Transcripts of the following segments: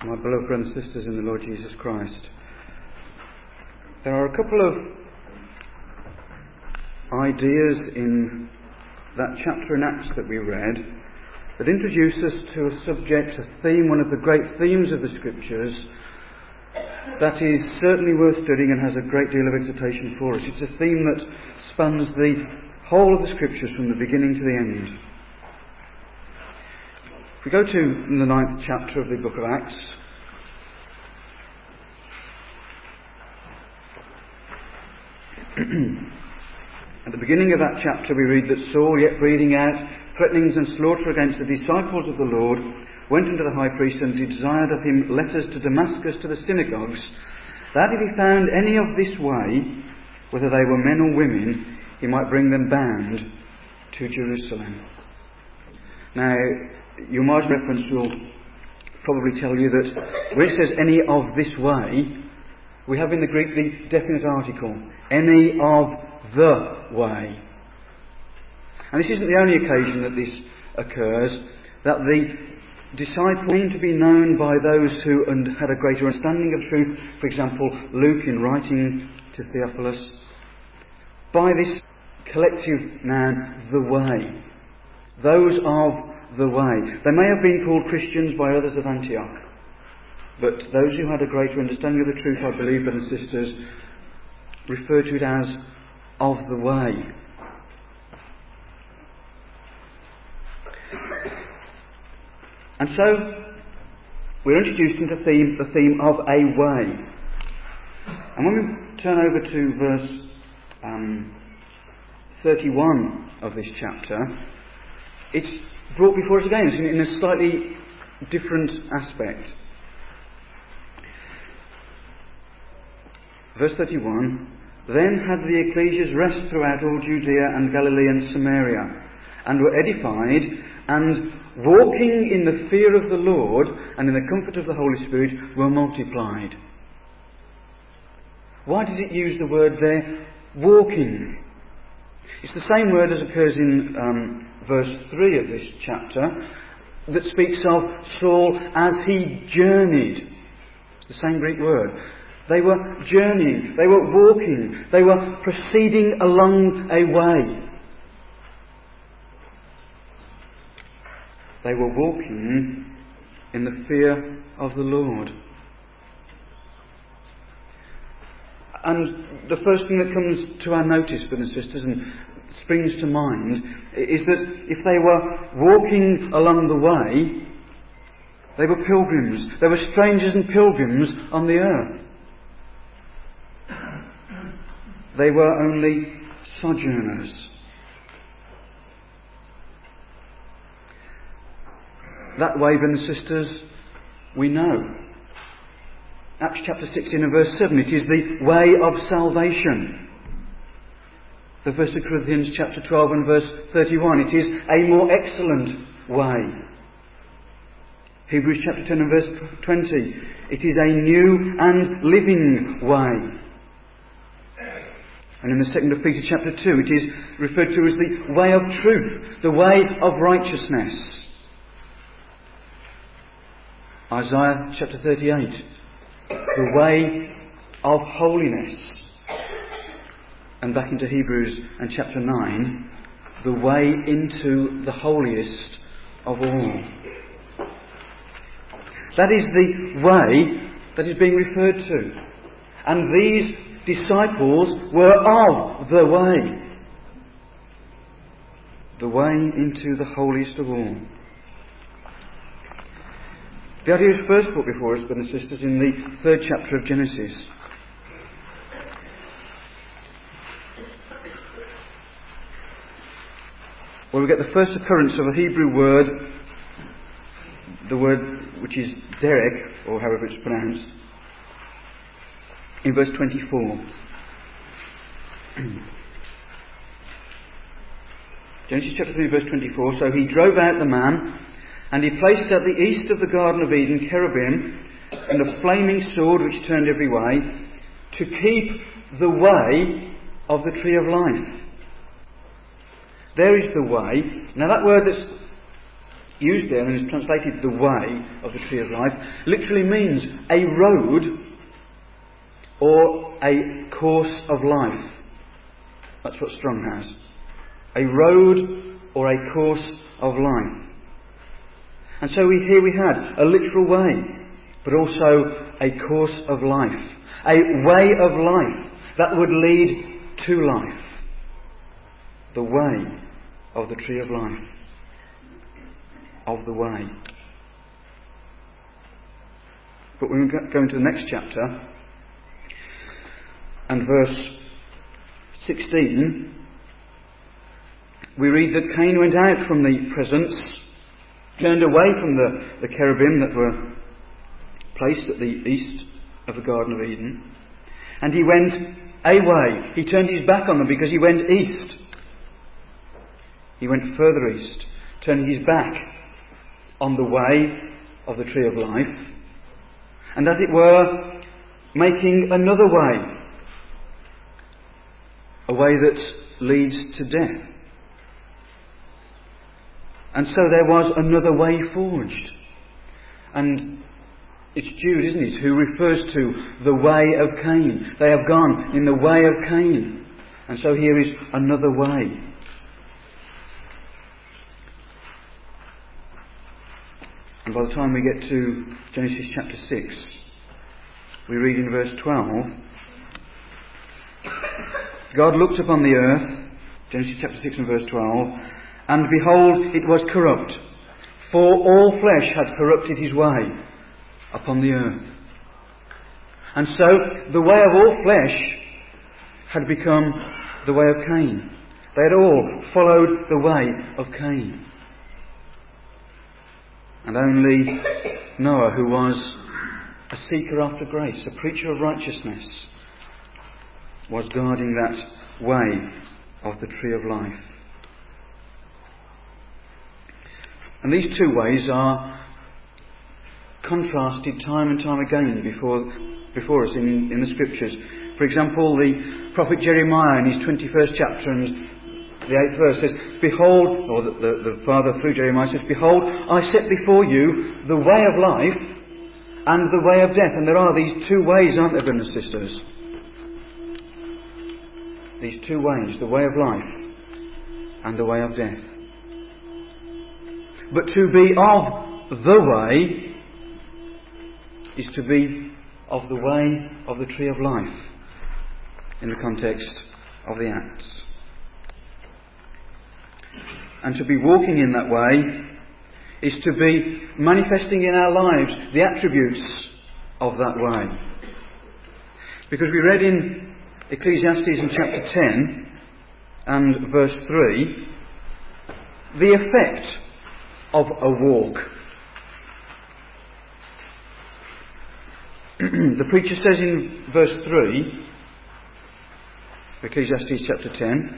My beloved brothers and sisters in the Lord Jesus Christ, there are a couple of ideas in that chapter in Acts that we read that introduce us to a subject, a theme, one of the great themes of the Scriptures that is certainly worth studying and has a great deal of exhortation for us. It's a theme that spans the whole of the Scriptures from the beginning to the end. If we go to the 9th chapter of the book of Acts, at the beginning of that chapter we read that Saul, yet breathing out threatenings and slaughter against the disciples of the Lord, went unto the high priest and desired of him letters to Damascus to the synagogues, that if he found any of this way, whether they were men or women, he might bring them bound to Jerusalem. Now, your margin reference will probably tell you that where it says any of this way, we have in the Greek the definite article, any of the way. And this isn't the only occasion that this occurs, that the disciples came to be known by those who had a greater understanding of truth. For example, Luke in writing to Theophilus, by this collective noun, the way. Those of the way. They may have been called Christians by others of Antioch, but those who had a greater understanding of the truth, I believe, brothers and sisters, refer to it as of the way. And so we're introduced into the theme of a way. And when we turn over to verse 31 of this chapter, it's brought before us again in a slightly different aspect. Verse 31, then had the ecclesias rest throughout all Judea and Galilee and Samaria, and were edified, and walking in the fear of the Lord and in the comfort of the Holy Spirit were multiplied. Why does it use the word there, walking? It's the same word as occurs in verse 3 of this chapter that speaks of Saul as he journeyed. It's the same Greek word. They were journeying, they were walking, they were proceeding along a way. They were walking in the fear of the Lord. And the first thing that comes to our notice, brothers and sisters, and springs to mind, is that if they were walking along the way, they were pilgrims. They were strangers and pilgrims on the earth. They were only sojourners. That way, brothers and sisters, we know. Acts chapter 16 and verse 7, it is the way of salvation. The 1 Corinthians chapter 12 and verse 31, it is a more excellent way. Hebrews chapter 10 and verse 20, it is a new and living way. And in the 2nd of Peter chapter 2, it is referred to as the way of truth, the way of righteousness. Isaiah chapter 38, the way of holiness. And back into Hebrews and chapter 9, the way into the holiest of all. That is the way that is being referred to. And these disciples were of the way. The way into the holiest of all. The idea is first put before us, brothers and sisters, in the 3rd chapter of Genesis. Where we get the first occurrence of a Hebrew word, the word which is derek, or however it's pronounced, in verse 24. Genesis chapter 3 verse 24, so he drove out the man, and he placed at the east of the Garden of Eden cherubim and a flaming sword which turned every way, to keep the way of the tree of life. There is the way. Now that word that's used there and is translated the way of the tree of life literally means a road or a course of life. That's what Strong has. A road or a course of life. And so here we had a literal way, but also a course of life. A way of life that would lead to life. The way of the tree of life. Of the way. But when we go into the next chapter, and verse 16, we read that Cain went out from the presence, turned away from the cherubim that were placed at the east of the Garden of Eden, and he went away. He turned his back on them because he went east. He went further east, turning his back on the way of the tree of life, and as it were, making another way. A way that leads to death. And so there was another way forged. And it's Jude, isn't it, who refers to the way of Cain. They have gone in the way of Cain. And so here is another way. And by the time we get to Genesis chapter 6, we read in verse 12, God looked upon the earth, Genesis chapter 6 and verse 12, and behold, it was corrupt, for all flesh had corrupted his way upon the earth. And so the way of all flesh had become the way of Cain. They had all followed the way of Cain. And only Noah, who was a seeker after grace, a preacher of righteousness, was guarding that way of the tree of life. And these two ways are contrasted time and time again before us in the Scriptures. For example, the prophet Jeremiah in his 21st chapter and the 8th verse says, Behold, or the Father through Jeremiah says, Behold, I set before you the way of life and the way of death. And there are these two ways, aren't there, brothers and sisters? These two ways, the way of life and the way of death. But to be of the way is to be of the way of the tree of life in the context of the Acts. And to be walking in that way is to be manifesting in our lives the attributes of that way. Because we read in Ecclesiastes in chapter 10 and verse 3 the effect of a walk. The preacher says in verse 3, Ecclesiastes chapter 10,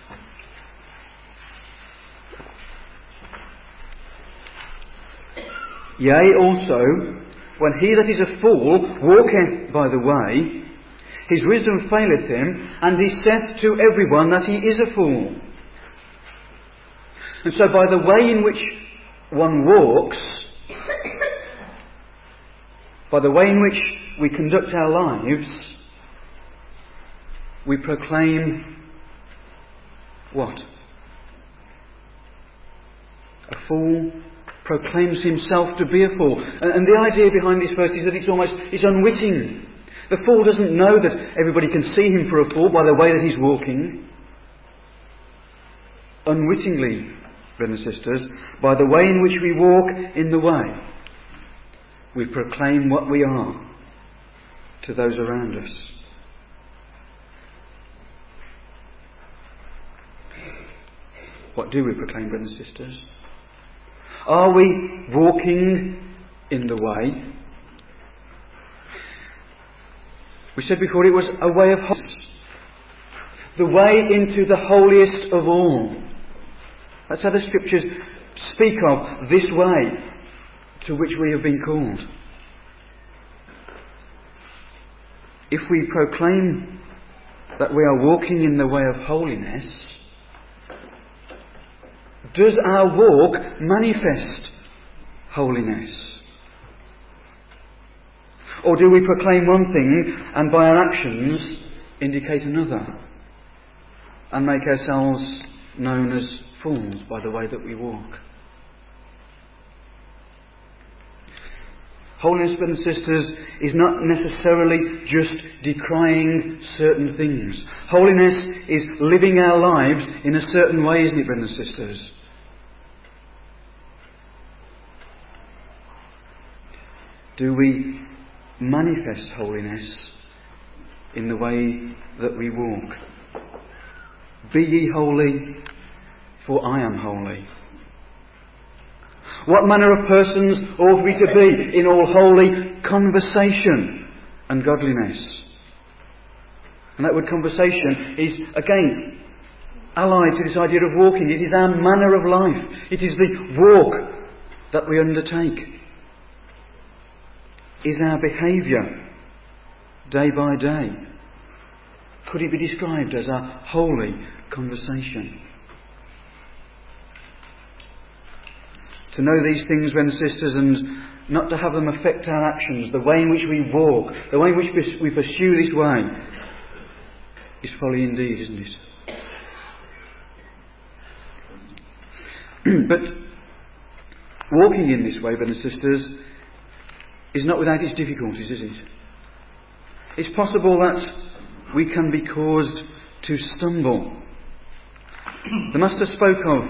Yea, also, when he that is a fool walketh by the way, his wisdom faileth him, and he saith to everyone that he is a fool. And so by the way in which one walks, by the way in which we conduct our lives, we proclaim what? A fool proclaims himself to be a fool. And the idea behind this verse is that it's unwitting. The fool doesn't know that everybody can see him for a fool by the way that he's walking. Unwittingly, brothers and sisters, by the way in which we walk in the way, we proclaim what we are to those around us. What do we proclaim, brothers and sisters? Are we walking in the way? We said before it was a way of holiness. The way into the holiest of all. That's how the Scriptures speak of this way to which we have been called. If we proclaim that we are walking in the way of holiness, does our walk manifest holiness? Or do we proclaim one thing and by our actions indicate another and make ourselves known as fools by the way that we walk? Holiness, brothers and sisters, is not necessarily just decrying certain things. Holiness is living our lives in a certain way, isn't it, brothers and sisters? Do we manifest holiness in the way that we walk? Be ye holy, for I am holy. What manner of persons ought we to be in all holy conversation and godliness? And that word conversation is, again, allied to this idea of walking. It is our manner of life. It is the walk that we undertake. Is our behaviour day by day? Could it be described as a holy conversation? To know these things, brothers and sisters, and not to have them affect our actions, the way in which we walk, the way in which we pursue this way, is folly indeed, isn't it? But walking in this way, brothers and sisters, is not without its difficulties, is it? It's possible that we can be caused to stumble. The Master spoke of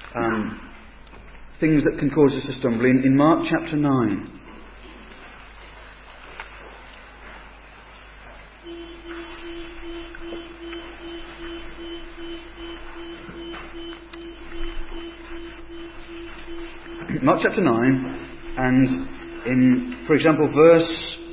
things that can cause us to stumble in Mark chapter 9. Mark chapter 9, and in, for example, verse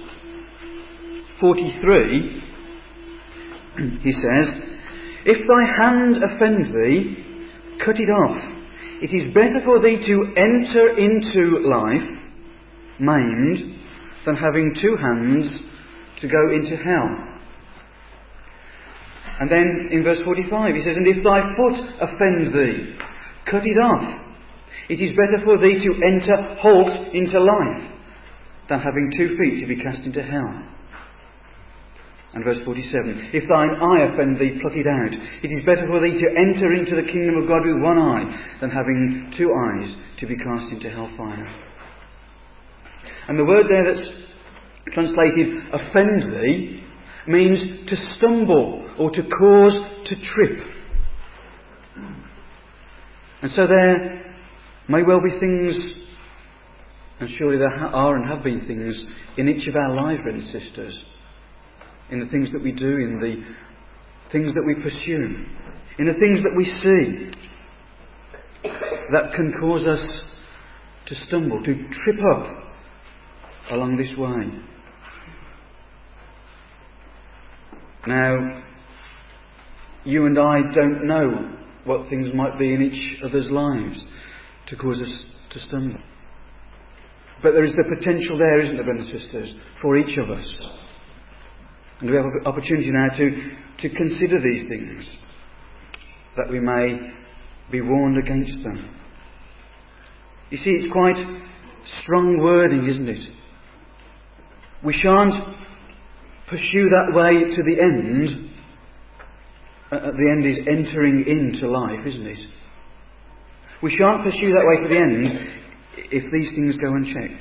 43, he says, "If thy hand offend thee, cut it off. It is better for thee to enter into life maimed than having two hands to go into hell." And then in verse 45 he says, "And if thy foot offend thee, cut it off. It is better for thee to enter halt into life than having 2 feet to be cast into hell." And verse 47, "If thine eye offend thee, pluck it out. It is better for thee to enter into the kingdom of God with one eye than having 2 eyes to be cast into hellfire." And the word there that's translated offend thee means to stumble or to cause to trip. And so there may well be things, and surely there are and have been things in each of our lives, brothers and sisters, in the things that we do, in the things that we pursue, in the things that we see, that can cause us to stumble, to trip up along this way. Now, you and I don't know what things might be in each other's lives to cause us to stumble. But there is the potential there, isn't there, brothers and sisters, for each of us. And we have an opportunity now to consider these things, that we may be warned against them. You see, it's quite strong wording, isn't it? We shan't pursue that way to the end. The end is entering into life, isn't it? We shan't pursue that way to the end if these things go unchecked.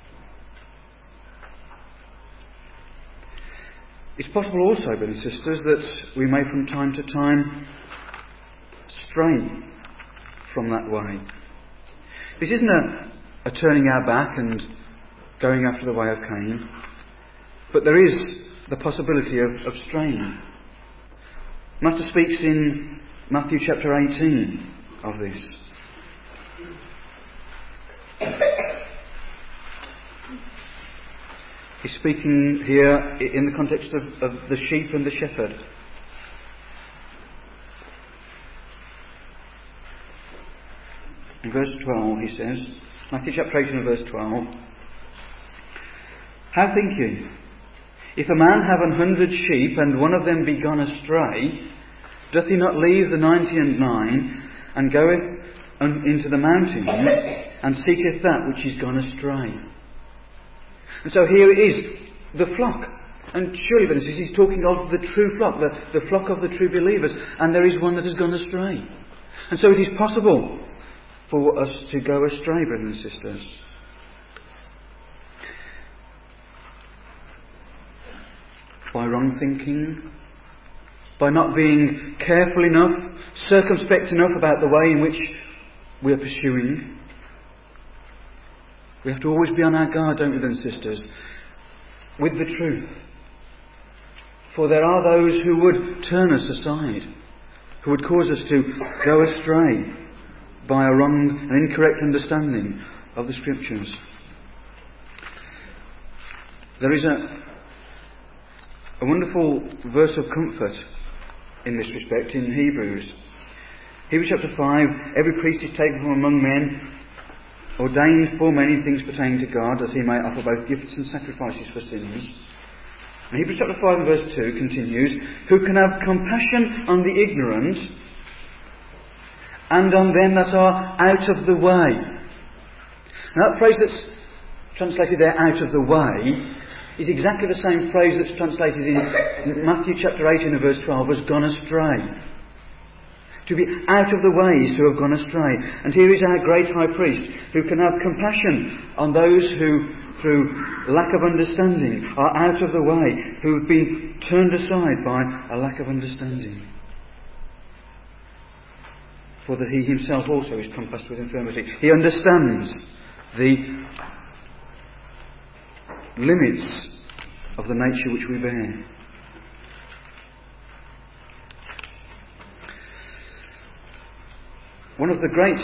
It's possible also, brothers and sisters, that we may from time to time stray from that way. This isn't a turning our back and going after the way of Cain, but there is the possibility of straying. Master speaks in Matthew chapter 18 of this. He's speaking here in the context of the sheep and the shepherd. In verse 12 he says, Matthew chapter 18 and verse 12, "How think ye? If a man have 100 sheep, and one of them be gone astray, doth he not leave the 99 and goeth into the mountains, and seeketh that which is gone astray. And so here it is, the flock. And surely, brothers, he's talking of the true flock, the flock of the true believers, and there is one that has gone astray. And so it is possible for us to go astray, brothers and sisters. By wrong thinking, by not being careful enough, circumspect enough about the way in which we are pursuing. We have to always be on our guard, don't we, brothers and sisters, with the truth. For there are those who would turn us aside, who would cause us to go astray by a wrong and incorrect understanding of the Scriptures. There is a wonderful verse of comfort in this respect in Hebrews. Hebrews chapter 5, every priest is taken from among men, ordained for many things pertaining to God, that he may offer both gifts and sacrifices for sins. And Hebrews chapter 5 and verse 2 continues, who can have compassion on the ignorant and on them that are out of the way. Now that phrase that's translated there, out of the way, is exactly the same phrase that's translated in Matthew chapter 18 and verse 12 as gone astray. To be out of the way is to have gone astray. And here is our great high priest who can have compassion on those who, through lack of understanding, are out of the way, who have been turned aside by a lack of understanding. For that he himself also is compassed with infirmity. He understands the limits of the nature which we bear. One of the great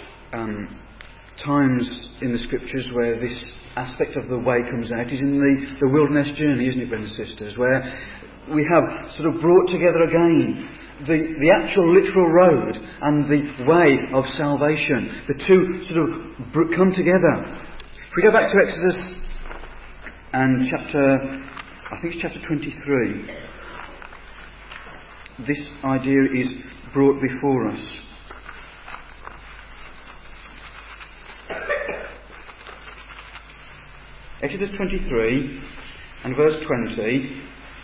times in the Scriptures where this aspect of the way comes out is in the wilderness journey, isn't it, brothers and sisters? Where we have sort of brought together again the actual literal road and the way of salvation. The two sort of come together. If we go back to Exodus and I think it's chapter 23, this idea is brought before us. Exodus 23 and verse 20.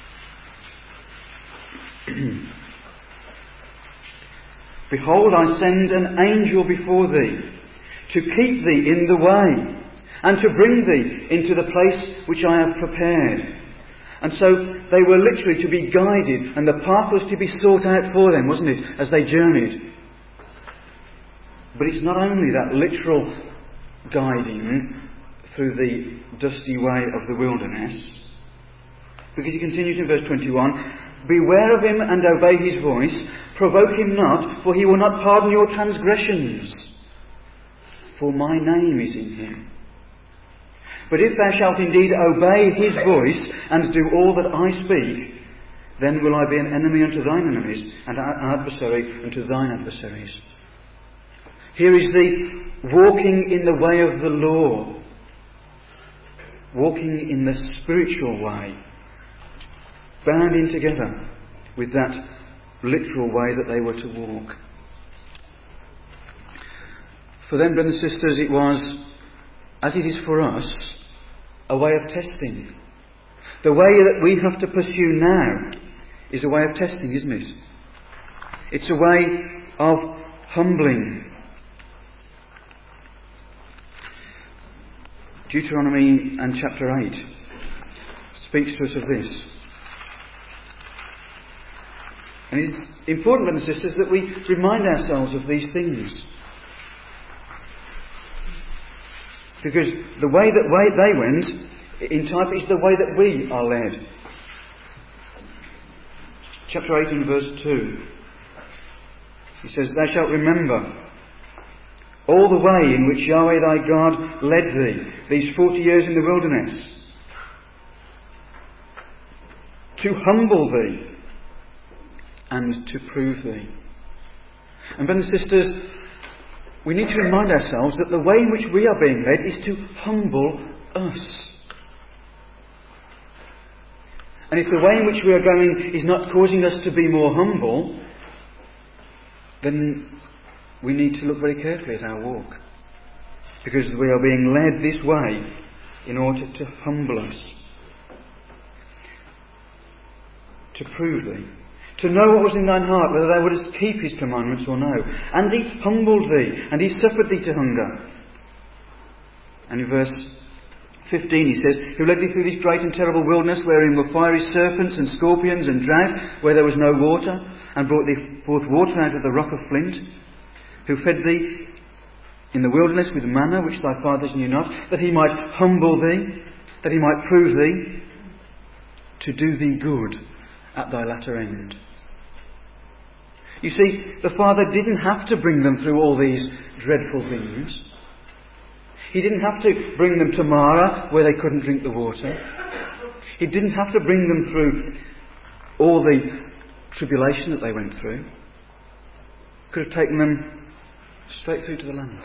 Behold, I send an angel before thee, to keep thee in the way, and to bring thee into the place which I have prepared. And so they were literally to be guided, and the path was to be sought out for them, wasn't it, as they journeyed. But it's not only that literal guiding through the dusty way of the wilderness, because he continues in verse 21, beware of him and obey his voice, provoke him not, for he will not pardon your transgressions, for my name is in him. But if thou shalt indeed obey his voice and do all that I speak, then will I be an enemy unto thine enemies, and an adversary unto thine adversaries. Here is the walking in the way of the law, walking in the spiritual way, bound in together with that literal way that they were to walk. For them, brothers and sisters, it was, as it is for us, a way of testing. The way that we have to pursue now is a way of testing, isn't it? It's a way of humbling. Deuteronomy and chapter 8 speaks to us of this. And it's important, brothers and sisters, that we remind ourselves of these things. Because the way that they went, in type, is the way that we are led. Chapter 8 and verse 2. He says, thou shalt remember all the way in which Yahweh thy God led thee these 40 years in the wilderness, to humble thee and to prove thee. And brothers and sisters, we need to remind ourselves that the way in which we are being led is to humble us. And if the way in which we are going is not causing us to be more humble, then we need to look very carefully at our walk. because we are being led this way in order to humble us, to prove thee, to know what was in thine heart, whether thou wouldest keep his commandments or no. And he humbled thee, and he suffered thee to hunger. And in verse 15 he says, who led thee through this great and terrible wilderness, wherein were fiery serpents and scorpions and drought, where there was no water, and brought thee forth water out of the rock of flint, who fed thee in the wilderness with manna, which thy fathers knew not, that he might humble thee, that he might prove thee, to do thee good at thy latter end. You see, the Father didn't have to bring them through all these dreadful things. He didn't have to bring them to Marah, where they couldn't drink the water. He didn't have to bring them through all the tribulation that they went through. He could have taken them straight through to the land.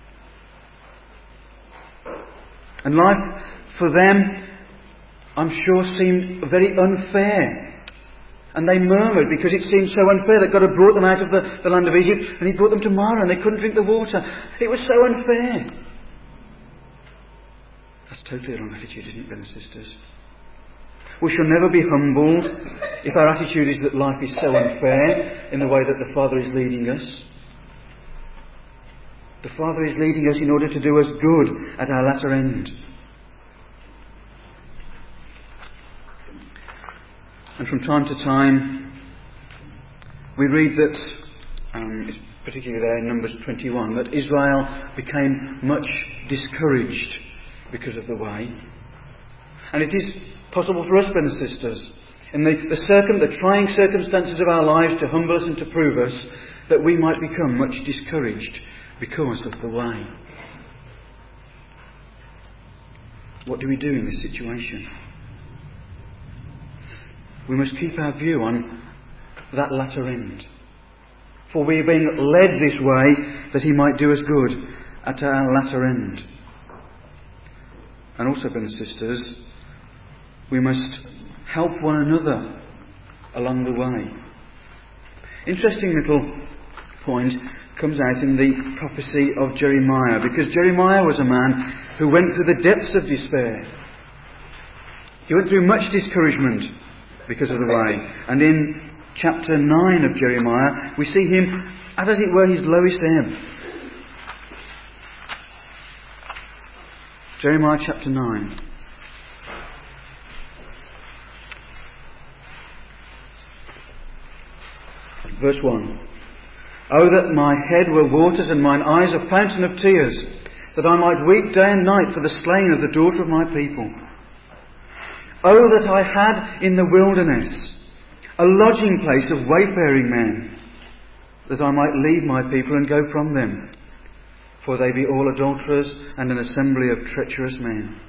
And life for them, I'm sure, seemed very unfair. And they murmured because it seemed so unfair that God had brought them out of the land of Egypt and he brought them to Marah and they couldn't drink the water. It was so unfair. That's totally the wrong attitude, isn't it, brothers and sisters? We shall never be humbled if our attitude is that life is so unfair in the way that the Father is leading us. The Father is leading us in order to do us good at our latter end. And from time to time we read that, particularly there in Numbers 21, that Israel became much discouraged because of the way. And it is possible for us, brothers and sisters, in the trying circumstances of our lives, to humble us and to prove us, that we might become much discouraged because of the way. What do we do in this situation? We must keep our view on that latter end. For we are being led this way that he might do us good at our latter end. And also, brothers and sisters, we must help one another along the way. Interesting little point comes out in the prophecy of Jeremiah, because Jeremiah was a man who went through the depths of despair. He went through much discouragement because of the way. And in chapter 9 of Jeremiah, we see him at, as it were, his lowest ebb. Jeremiah chapter 9. Verse 1. Oh, that my head were waters and mine eyes a fountain of tears, that I might weep day and night for the slain of the daughter of my people. Oh, that I had in the wilderness a lodging place of wayfaring men, that I might leave my people and go from them, for they be all adulterers and an assembly of treacherous men.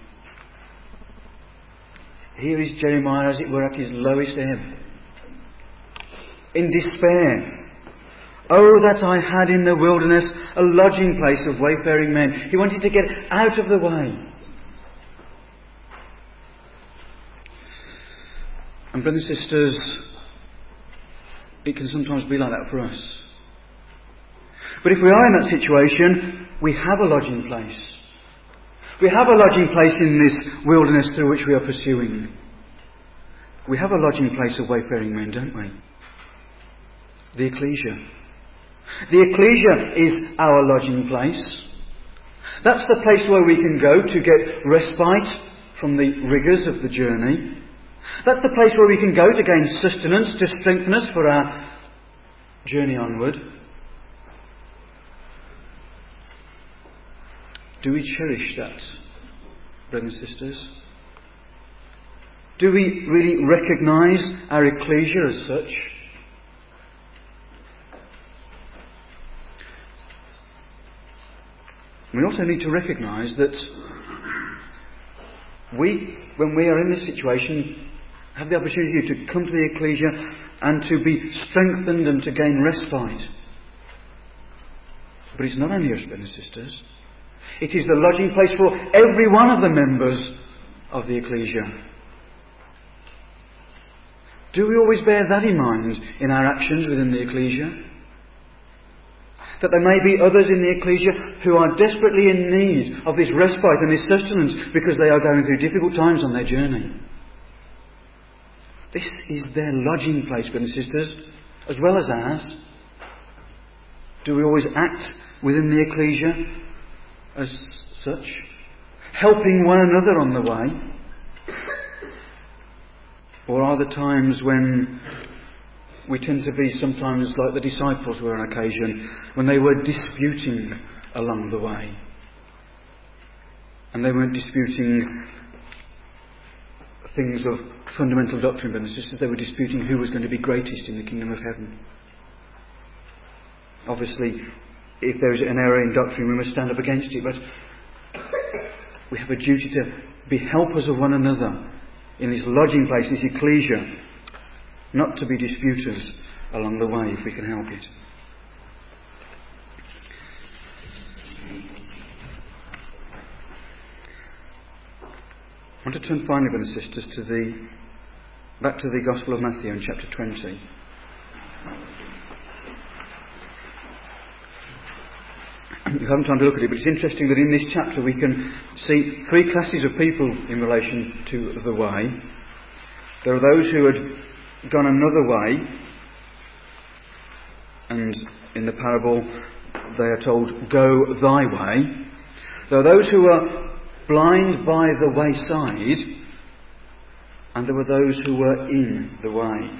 Here is Jeremiah, as it were, at his lowest ebb, in despair. Oh, that I had in the wilderness a lodging place of wayfaring men. He wanted to get out of the way. And brothers and sisters, it can sometimes be like that for us. But if we are in that situation, we have a lodging place. We have a lodging place in this wilderness through which we are pursuing. We have a lodging place of wayfaring men, don't we? The ecclesia. The ecclesia is our lodging place. That's the place where we can go to get respite from the rigours of the journey. That's the place where we can go to gain sustenance, to strengthen us for our journey onward. Do we cherish that, brothers and sisters? Do we really recognise our ecclesia as such? We also need to recognise that we, when we are in this situation, have the opportunity to come to the ecclesia and to be strengthened and to gain respite. But it's not only us, brothers and sisters. It is the lodging place for every one of the members of the ecclesia. Do we always bear that in mind in our actions within the ecclesia? That there may be others in the ecclesia who are desperately in need of this respite and this sustenance because they are going through difficult times on their journey. This is their lodging place, brothers and sisters, as well as ours. Do we always act within the ecclesia as such, helping one another on the way? Or are there times when we tend to be sometimes like the disciples were on occasion, when they were disputing along the way? And they weren't disputing things of fundamental doctrine, but just as they were disputing who was going to be greatest in the kingdom of heaven. Obviously, if there is an error in doctrine, we must stand up against it, but we have a duty to be helpers of one another in this lodging place, this ecclesia, not to be disputers along the way if we can help it. I want to turn finally, brothers and sisters, back to the Gospel of Matthew in chapter 20. You haven't time to look at it, but it's interesting that in this chapter we can see three classes of people in relation to the way. There are those who had gone another way, and in the parable they are told, "Go thy way." There are those who are blind by the wayside, and there were those who were in the way.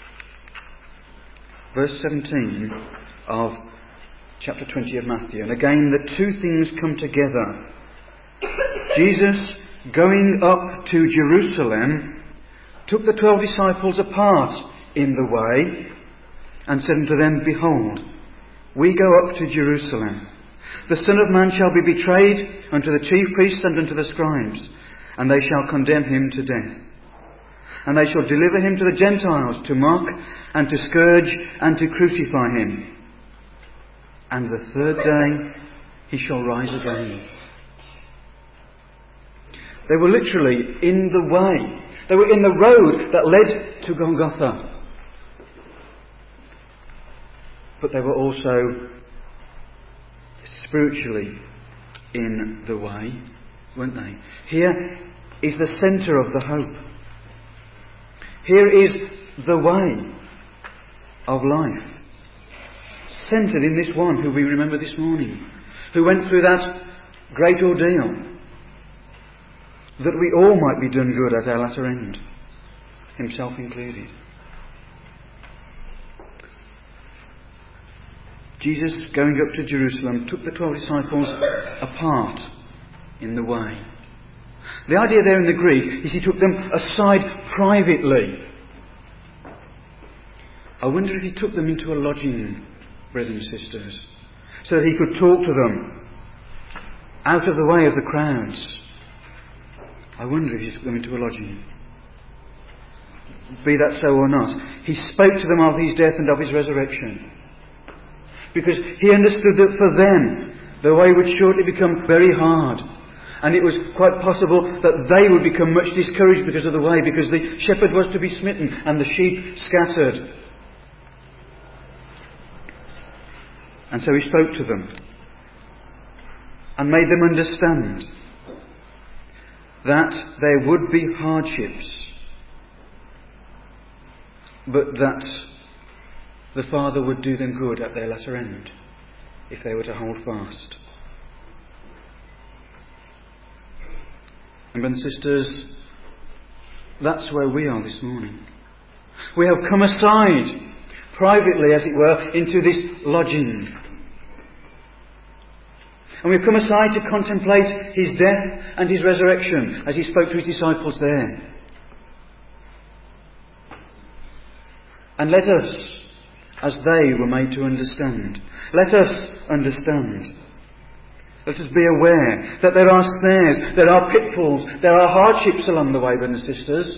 Verse 17 of chapter 20 of Matthew. And again the two things come together. Jesus, going up to Jerusalem, took the 12 disciples apart in the way, and said unto them, Behold, we go up to Jerusalem. The Son of Man shall be betrayed unto the chief priests and unto the scribes, and they shall condemn him to death. And they shall deliver him to the Gentiles to mock, and to scourge, and to crucify him. And the third day he shall rise again. They were literally in the way. They were in the road that led to Golgotha. But they were also spiritually in the way, weren't they? Here is the centre of the hope. Here is the way of life, centred in this one who we remember this morning, who went through that great ordeal, that we all might be done good at our latter end, himself included. Jesus, going up to Jerusalem, took the 12 disciples apart in the way. The idea there in the Greek is he took them aside privately. I wonder if he took them into a lodging, brothers and sisters, so that he could talk to them out of the way of the crowds. I wonder if he took them into a lodging. Be that so or not, he spoke to them of his death and of his resurrection, because he understood that for them the way would shortly become very hard, and it was quite possible that they would become much discouraged because of the way, because the shepherd was to be smitten and the sheep scattered. And so he spoke to them and made them understand that there would be hardships, but that the Father would do them good at their latter end if they were to hold fast. And brothers and sisters, that's where we are this morning. We have come aside, privately as it were, into this lodging. And we've come aside to contemplate his death and his resurrection as he spoke to his disciples there. And let us, as they were made to understand, let us understand. Let us be aware that there are snares, there are pitfalls, there are hardships along the way, brothers and sisters.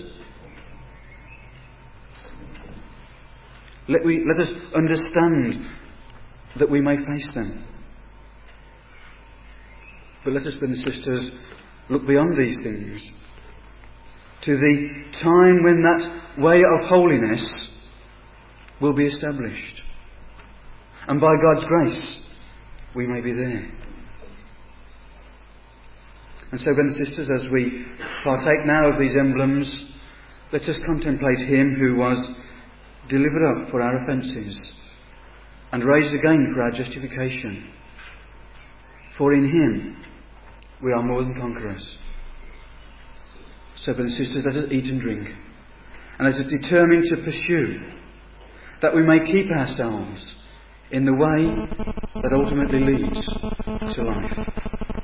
Let us understand that we may face them. But let us, brothers and sisters, look beyond these things to the time when that way of holiness will be established. And by God's grace, we may be there. And so, brothers and sisters, as we partake now of these emblems, let us contemplate Him who was delivered up for our offences and raised again for our justification. For in Him we are more than conquerors. So, brothers and sisters, let us eat and drink, and let us determine to pursue, that we may keep ourselves in the way that ultimately leads to life.